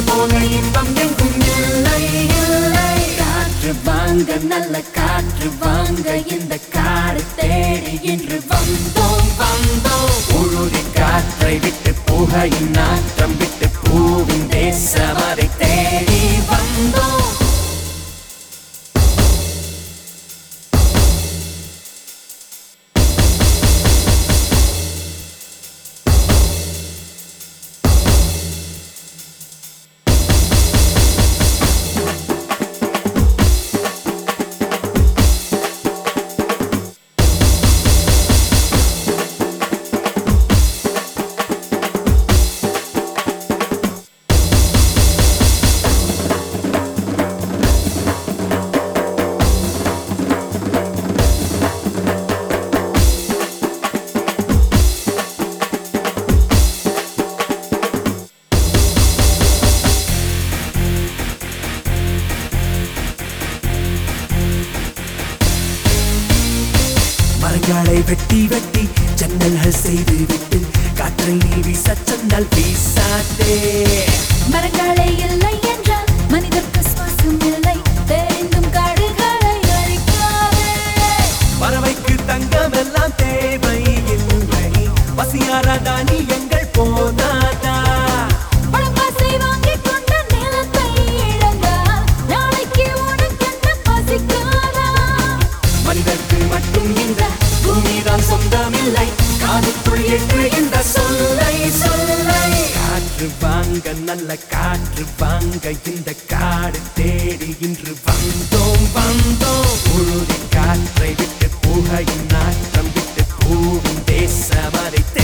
போல இன்பம் எங்கும் இல்லை இல்லை. காற்று வாங்க நல்ல காற்று வாங்க இந்த காடு தேடி இன்று வந்தோம் வந்தோம். உழுதி காற்றை விட்டு புகையின் நாற்றம் விட்டு பூவின் தேசம் அதை தேடி வந்தோம். மரங்களை வெட்டி வெட்டி ஜன்னல்கள் செய்து விட்டு காற்றை நீ வீசச் சொன்னால் வீசாதே. மரங்களே இல்லை என்றால் மனிதர்க்கு சுவாசம் இல்லை. தெரிந்தும் காடுகளை அழிக்காதே. பறவைக்கு தங்கம் எல்லாம் தேவை இல்லை. பசியாராதா நீ எங்கள் போனாதா. பணக்காசை வாங்கிக் கொண்ட நிலத்தை இழந்தால் நாளைக்கு உனக்கென்ன பசிக்காதா? மனிதர்க்கு மட்டும் இந்த பூமிதான் சொந்தமில்லை. காதுக்குள் ஏற்று இந்த சொல்லை சொல்லை. காற்று வாங்க நல்ல காற்று வாங்க இந்த காடு தேடி இன்று வந்தோம் வந்தோம். உழுதி காற்றை விட்டு புகையின் நாற்றம் விட்டு பூவின் தேசம் அதை